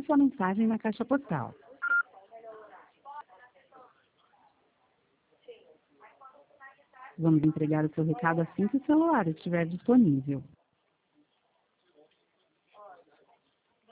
sua mensagem na caixa postal. Vamos entregar o seu recado assim que o celular estiver disponível.